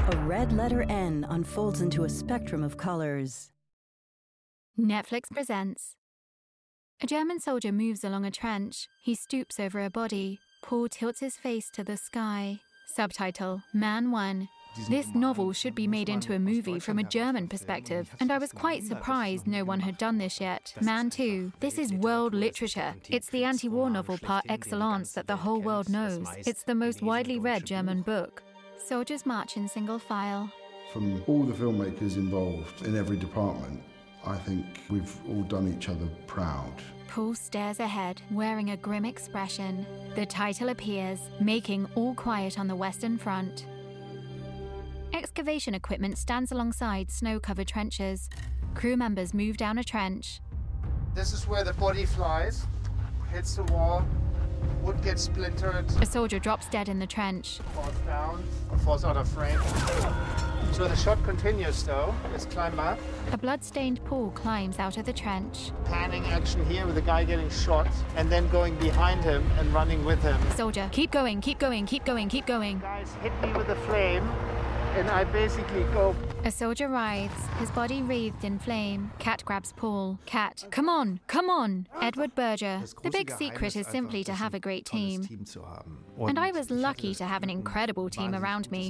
A red letter N unfolds into a spectrum of colors. Netflix presents. A German soldier moves along a trench. He stoops over a body. Paul tilts his face to the sky. Subtitle, Man 1. This novel should be made into a movie from a German perspective, and I was quite surprised no one had done this yet. Man 2. This is world literature. It's the anti-war novel par excellence that the whole world knows. It's the most widely read German book. Soldiers march in single file. From all the filmmakers involved in every department, I think we've all done each other proud. Paul stares ahead, wearing a grim expression. The title appears, Making All Quiet on the Western Front. Excavation equipment stands alongside snow-covered trenches. Crew members move down a trench. This is where the body flies, hits the wall, wood gets splintered. A soldier drops dead in the trench. Falls down, or falls out of frame. So the shot continues though. Let's climb up. A blood-stained Paul climbs out of the trench. Panning action here with the guy getting shot and then going behind him and running with him. Soldier, keep going, keep going, keep going, keep going. Guys hit me with a flame and I basically go. A soldier writhes, his body wreathed in flame. Kat grabs Paul. Kat, come on, come on! Edward Berger. The big secret is simply to have a great team. And I was lucky to have an incredible team around me.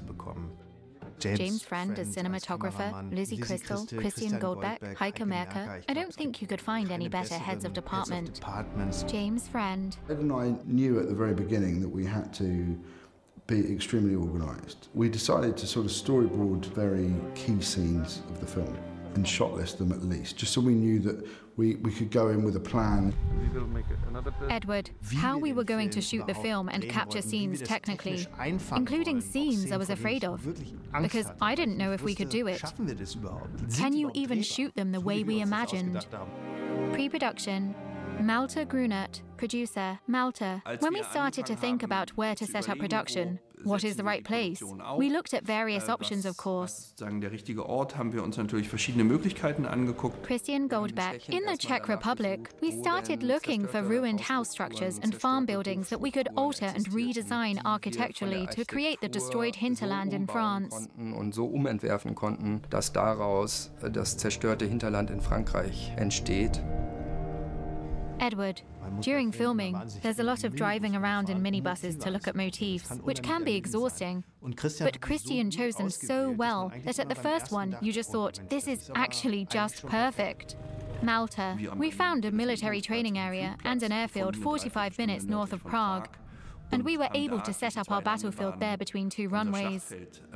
James Friend as cinematographer, Lizzie Crystal, Christian Goldbeck, Heike Merker. I don't think you could find any better heads of department. James Friend. Ed and I knew at the very beginning that we had to be extremely organised. We decided to sort of storyboard very key scenes of the film and shot list them at least, just so we knew that we could go in with a plan. Edward, how we were going to shoot the film and capture scenes technically, including scenes I was afraid of, because I didn't know if we could do it. Can you even shoot them the way we imagined? Pre-production. Malte Grunert, producer, Malte. When we started to think about where to set up production, what is the right place, we looked at various options, of course. Christian Goldbeck. In the Czech Republic, we started looking for ruined house structures and farm buildings that we could alter and redesign architecturally to create the destroyed hinterland in France. Und so umentwerfen konnten, dass daraus das zerstörte Hinterland in Frankreich entsteht. Edward. During filming, there's a lot of driving around in minibuses to look at motifs, which can be exhausting. But Christian chose them so well that at the first one, you just thought, this is actually just perfect. Malta. We found a military training area and an airfield 45 minutes north of Prague. And we were able to set up our battlefield there between two runways.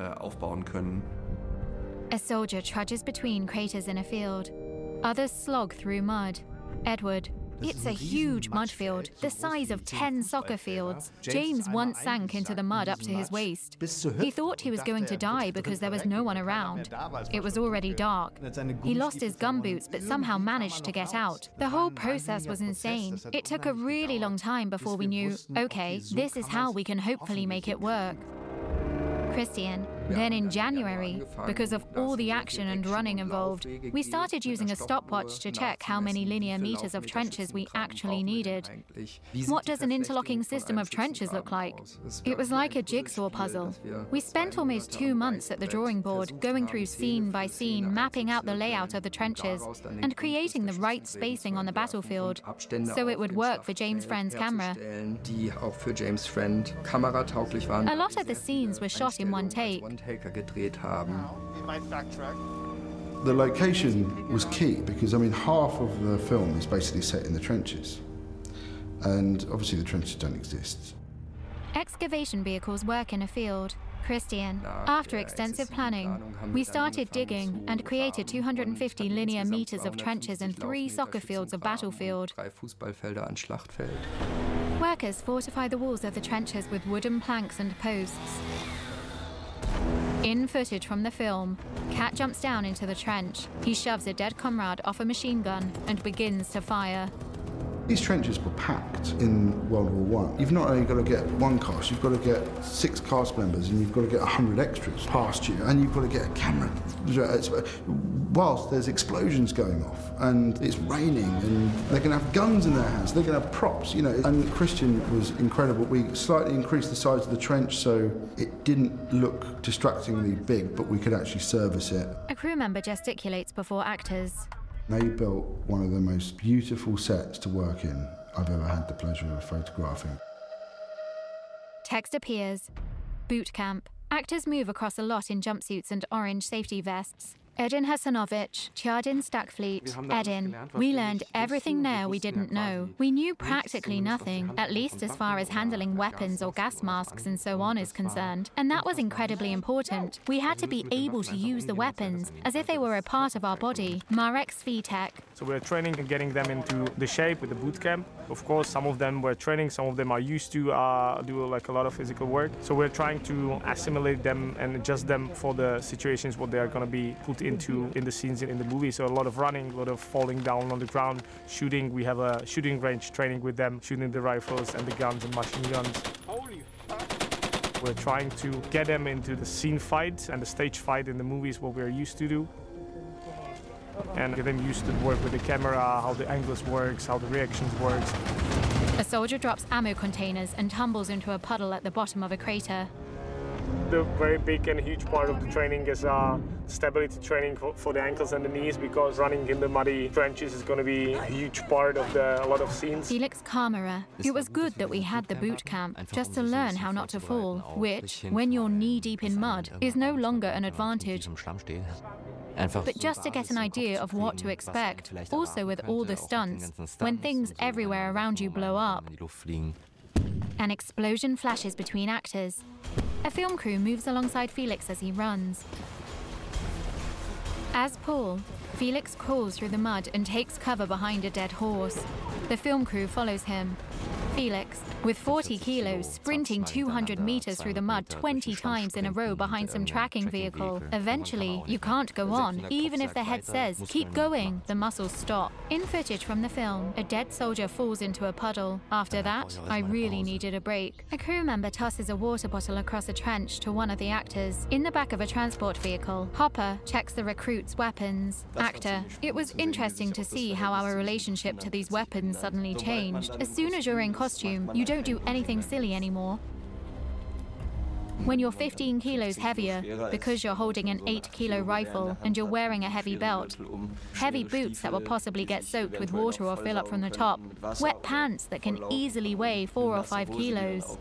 A soldier trudges between craters in a field. Others slog through mud. Edward. It's a huge mud field, the size of 10 soccer fields. James once sank into the mud up to his waist. He thought he was going to die because there was no one around. It was already dark. He lost his gumboots but somehow managed to get out. The whole process was insane. It took a really long time before we knew, okay, this is how we can hopefully make it work. Christian. Then in January, because of all the action and running involved, we started using a stopwatch to check how many linear meters of trenches we actually needed. What does an interlocking system of trenches look like? It was like a jigsaw puzzle. We spent almost 2 months at the drawing board, going through scene by scene, mapping out the layout of the trenches, and creating the right spacing on the battlefield, so it would work for James Friend's camera. Die auch für James Friend kameratauglich waren. A lot of the scenes were shot in one take. The location was key because, I mean, half of the film is basically set in the trenches. And obviously the trenches don't exist. Excavation vehicles work in a field. Christian. After extensive planning, we started digging and created 250 linear meters of trenches and 3 soccer fields of battlefield. Workers fortify the walls of the trenches with wooden planks and posts. In footage from the film, Kat jumps down into the trench. He shoves a dead comrade off a machine gun and begins to fire. These trenches were packed in World War I. You've not only got to get one cast, you've got to get 6 cast members, and you've got to get 100 extras past you, and you've got to get a camera. Whilst there's explosions going off, and it's raining, and they're going to have guns in their hands, they're going to have props, you know. And Christian was incredible. We slightly increased the size of the trench so it didn't look distractingly big, but we could actually service it. A crew member gesticulates before actors. They built one of the most beautiful sets to work in I've ever had the pleasure of photographing. Text appears. Boot camp. Actors move across a lot in jumpsuits and orange safety vests. Edin Hasanovic, Tjardin Stakfleet, Edin. We learned everything there we didn't know. We knew practically nothing, at least as far as handling weapons or gas masks and so on is concerned. And that was incredibly important. We had to be able to use the weapons as if they were a part of our body. Marek Svitek. So we're training and getting them into the shape with the boot camp. Of course, some of them were training, some of them are used to do like a lot of physical work. So we're trying to assimilate them and adjust them for the situations what they are going to be put into in the scenes in the movie. So a lot of running, a lot of falling down on the ground, shooting. We have a shooting range training with them, shooting the rifles and the guns and machine guns. Holy fuck! We're trying to get them into the scene fight and the stage fight in the movies, what we're used to do. And get them used to work with the camera, how the angles works, how the reactions works. A soldier drops ammo containers and tumbles into a puddle at the bottom of a crater. The very big and huge part of the training is stability training for the ankles and the knees, because running in the muddy trenches is going to be a huge part of a lot of scenes. Felix Kamera. It was good that we had the boot camp, just to learn how not to fall, which, when you're knee-deep in mud, is no longer an advantage. But just to get an idea of what to expect, also with all the stunts, when things everywhere around you blow up. An explosion flashes between actors. A film crew moves alongside Felix as he runs. As Paul, Felix crawls through the mud and takes cover behind a dead horse. The film crew follows him. Felix, with 40 kilos, sprinting 200 meters through the mud 20 times in a row behind some tracking vehicle. Eventually, you can't go on. Even if the head says, keep going, the muscles stop. In footage from the film, a dead soldier falls into a puddle. After that, I really needed a break. A crew member tosses a water bottle across a trench to one of the actors. In the back of a transport vehicle, Hopper checks the recruit's weapons. Actor, it was interesting to see how our relationship to these weapons suddenly changed. As soon as you're in costume, you don't do anything silly anymore. When you're 15 kilos heavier, because you're holding an 8-kilo rifle and you're wearing a heavy belt, heavy boots that will possibly get soaked with water or fill up from the top, wet pants that can easily weigh 4 or 5 kilos.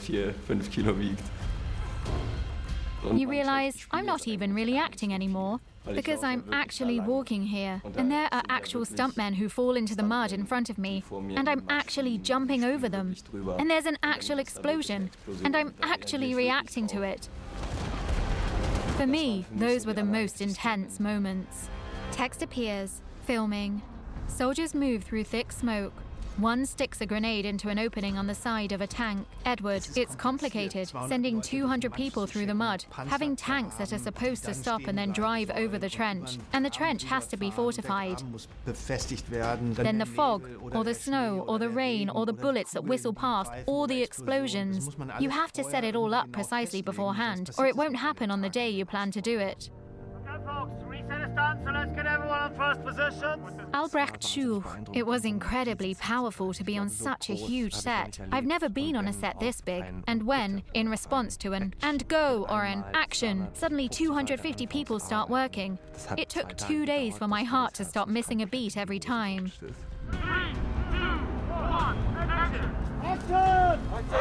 You realize I'm not even really acting anymore, because I'm actually walking here, and there are actual stuntmen who fall into the mud in front of me, and I'm actually jumping over them, and there's an actual explosion, and I'm actually reacting to it. For me, those were the most intense moments. Text appears, filming. Soldiers move through thick smoke. One sticks a grenade into an opening on the side of a tank. Edward, it's complicated, sending 200 people through the mud, having tanks that are supposed to stop and then drive over the trench. And the trench has to be fortified. Then the fog, or the snow, or the rain, or the bullets that whistle past, or the explosions. You have to set it all up precisely beforehand, or it won't happen on the day you plan to do it. Albrecht Schuch. It was incredibly powerful to be on such a huge set. I've never been on a set this big. And when, in response to an "and go" or an "action," suddenly 250 people start working, it took 2 days for my heart to stop missing a beat every time. 3, 2, 1, action!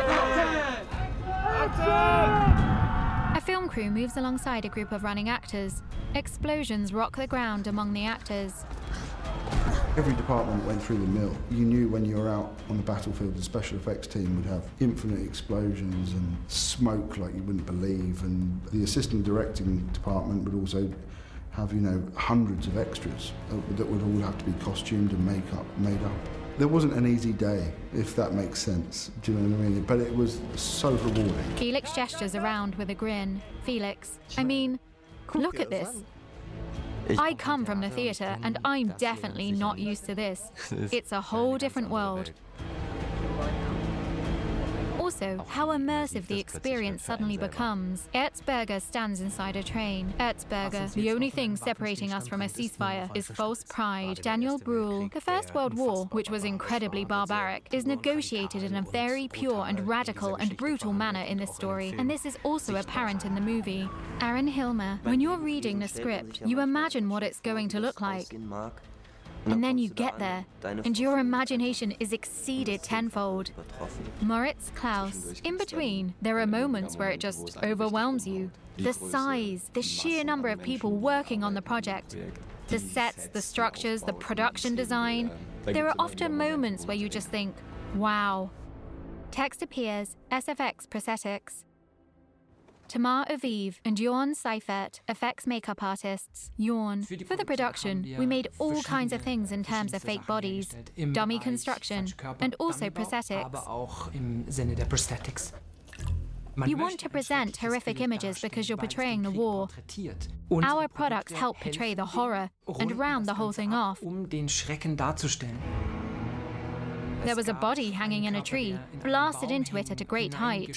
Action! A film crew moves alongside a group of running actors. Explosions rock the ground among the actors. Every department went through the mill. You knew when you were out on the battlefield, the special effects team would have infinite explosions and smoke like you wouldn't believe. And the assistant directing department would also have, hundreds of extras that would all have to be costumed and made up. There wasn't an easy day, if that makes sense. Do you know what I mean? But it was so rewarding. Felix gestures around with a grin. Felix, look at this. I come from the theatre, and I'm definitely not used to this. It's a whole different world. Also, how immersive the experience suddenly becomes. Erzberger stands inside a train. Erzberger, the only thing separating us from a ceasefire is false pride. Daniel Brühl, the First World War, which was incredibly barbaric, is negotiated in a very pure and radical and brutal manner in this story, and this is also apparent in the movie. Aaron Hilmer, when you're reading the script, you imagine what it's going to look like. And then you get there, and your imagination is exceeded tenfold. Moritz Klaus. In between, there are moments where it just overwhelms you. The size, the sheer number of people working on the project, the sets, the structures, the production design. There are often moments where you just think, wow. Text appears, SFX prosthetics. Tamar Aviv and Jorn Seifert, effects makeup artists. Jorn. For the production, we made all kinds of things in terms of fake bodies, dummy construction, and also prosthetics. You want to present horrific images because you're portraying the war. Our products help portray the horror and round the whole thing off. There was a body hanging in a tree, blasted into it at a great height.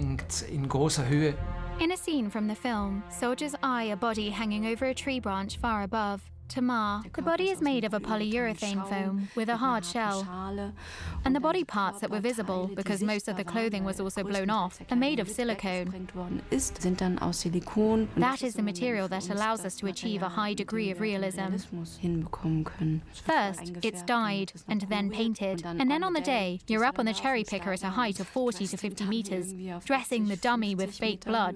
In a scene from the film, soldiers eye a body hanging over a tree branch far above. Tamar. The body is made of a polyurethane foam with a hard shell, and the body parts that were visible, because most of the clothing was also blown off, are made of silicone. That is the material that allows us to achieve a high degree of realism. First, it's dyed and then painted, and then on the day, you're up on the cherry picker at a height of 40 to 50 meters, dressing the dummy with fake blood.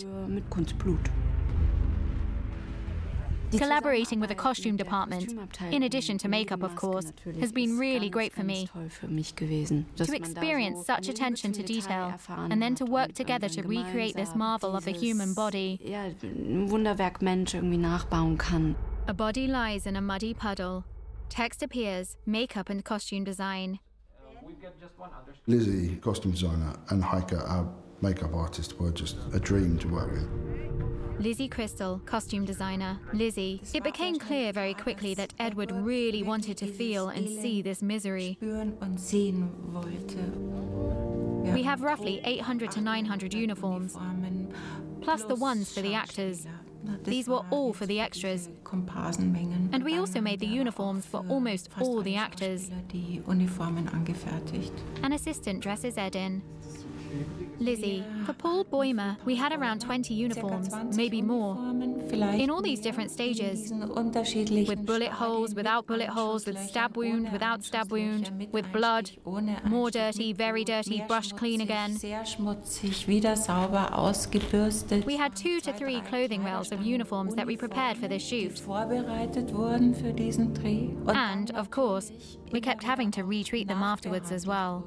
Collaborating with the costume department, in addition to makeup of course, has been really great for me. To experience such attention to detail, and then to work together to recreate this marvel of a human body. A body lies in a muddy puddle. Text appears, makeup and costume design. Lizzie, costume designer, and Heike, our makeup artist, were just a dream to work with. Lizzie Crystal, costume designer. Lizzie. It became clear very quickly that Edward really wanted to feel and see this misery. We have roughly 800 to 900 uniforms, plus the ones for the actors. These were all for the extras. And we also made the uniforms for almost all the actors. An assistant dresses Ed in. Lizzie. For Paul Boimer, we had around 20 uniforms, maybe more, in all these different stages, with bullet holes, without bullet holes, with stab wound, without stab wound, with blood, more dirty, very dirty, brushed clean again. We had 2 to 3 clothing rails of uniforms that we prepared for this shoot. And, of course, we kept having to retreat them afterwards as well.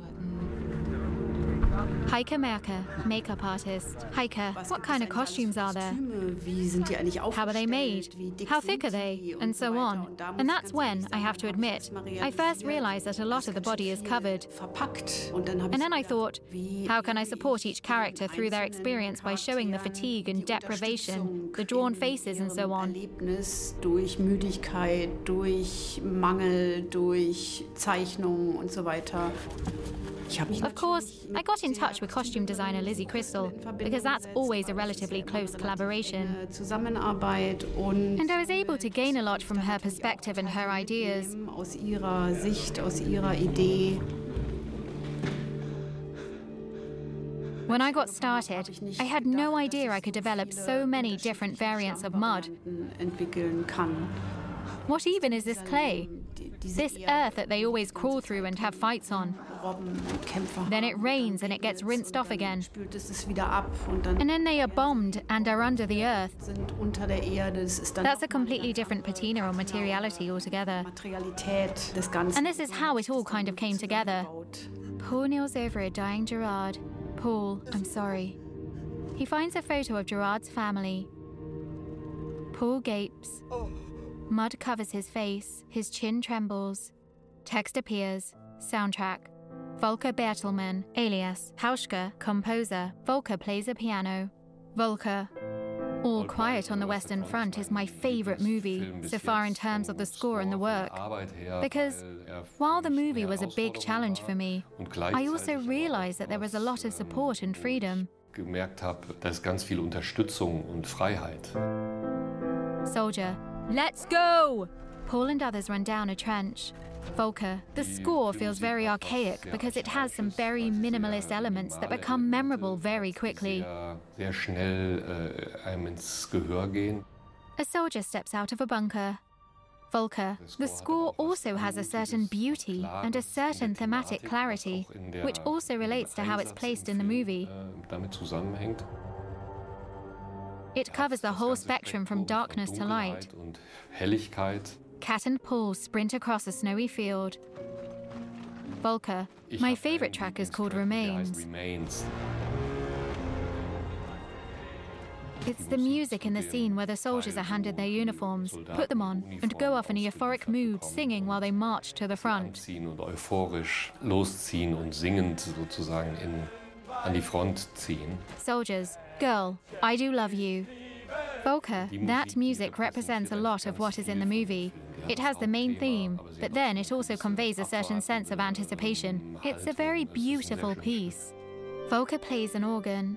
Heike Merker, makeup artist. Heike, what kind of costumes are there? How are they made? How thick are they? And so on. And that's when, I have to admit, I first realized that a lot of the body is covered. And then I thought, how can I support each character through their experience by showing the fatigue and deprivation, the drawn faces and so on? Durch Müdigkeit, durch Mangel, durch Zeichnung und so weiter. Of course, I got in touch with costume designer Lizzie Crystal, because that's always a relatively close collaboration. And I was able to gain a lot from her perspective and her ideas. Aus ihrer Sicht, aus ihrer Idee. When I got started, I had no idea I could develop so many different variants of mud. What even is this clay? This earth that they always crawl through and have fights on. Then it rains and it gets rinsed off again. And then they are bombed and are under the earth. That's a completely different patina or materiality altogether. And this is how it all kind of came together. Paul kneels over a dying Gerard. Paul, I'm sorry. He finds a photo of Gerard's family. Paul gapes. Mud covers his face, his chin trembles. Text appears. Soundtrack. Volker Bertelmann, alias Hauschka, composer. Volker plays a piano. Volker. All Quiet on the Western Front is my favourite movie, so far in terms of the score and the work. Because while the movie was a big challenge for me, I also realised that there was a lot of support and freedom. Gemerkt habe, da ist ganz viel Unterstützung und Freiheit. Soldier, let's go! Paul and others run down a trench. Volker, the score feels very archaic because it has some very minimalist elements that become memorable very quickly. Sehr schnell einem ins Gehör gehen. A soldier steps out of a bunker. Volker, the score also has a certain beauty and a certain thematic clarity, which also relates to how it's placed in the movie. Damit zusammenhängt. It covers the whole spectrum from darkness to light. Und Helligkeit. Kat and Paul sprint across a snowy field. Volker, my favourite track is called Remains. It's the music in the scene where the soldiers are handed their uniforms, put them on, and go off in a euphoric mood, singing while they march to the front. Und euphorisch losziehen und singend sozusagen an die Front ziehen. Soldiers, Girl, I Do Love You. Volker, that music represents a lot of what is in the movie. It has the main theme, but then it also conveys a certain sense of anticipation. It's a very beautiful piece. Volker plays an organ.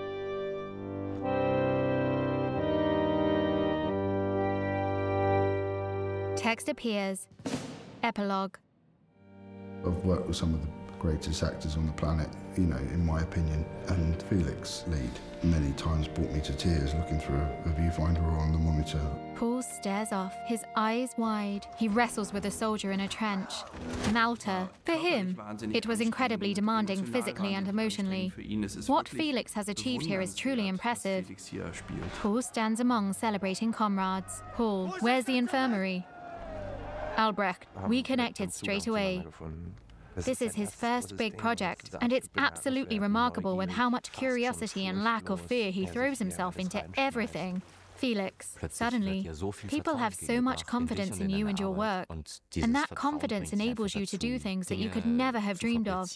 Text appears. Epilogue. I've worked with some of the greatest actors on the planet, you know, in my opinion, and Felix Lead many times brought me to tears looking through a viewfinder or on the monitor. Paul stares off, his eyes wide. He wrestles with a soldier in a trench. Malta. For him, it was incredibly demanding physically and emotionally. What Felix has achieved here is truly impressive. Paul stands among celebrating comrades. Paul, where's the infirmary? Albrecht, we connected straight away. This is his first big project, and it's absolutely remarkable with how much curiosity and lack of fear he throws himself into everything. Felix, suddenly, people have so much confidence in you and your work, and that confidence enables you to do things that you could never have dreamed of.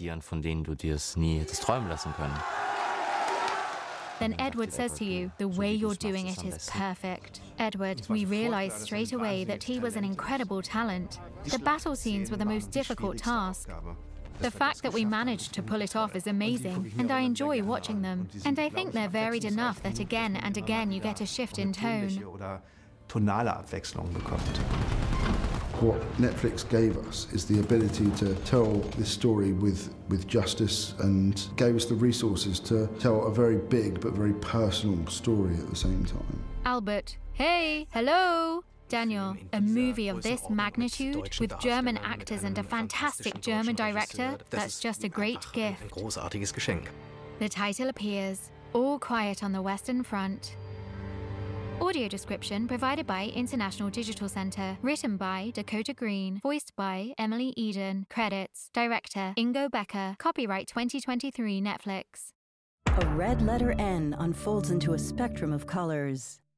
Then Edward says to you, the way you're doing it is perfect. Edward, we realized straight away that he was an incredible talent. The battle scenes were the most difficult task. The fact that we managed to pull it off is amazing, and I enjoy watching them. And I think they're varied enough that again and again you get a shift in tone. What Netflix gave us is the ability to tell this story with justice, and gave us the resources to tell a very big but very personal story at the same time. Albert, hey, hello! Daniel, a movie of this magnitude, with German actors and a fantastic German director, that's just a great gift. The title appears, All Quiet on the Western Front. Audio description provided by International Digital Centre. Written by Dakota Green. Voiced by Emily Eden. Credits. Director Ingo Becker. Copyright 2023 Netflix. A red letter N unfolds into a spectrum of colors.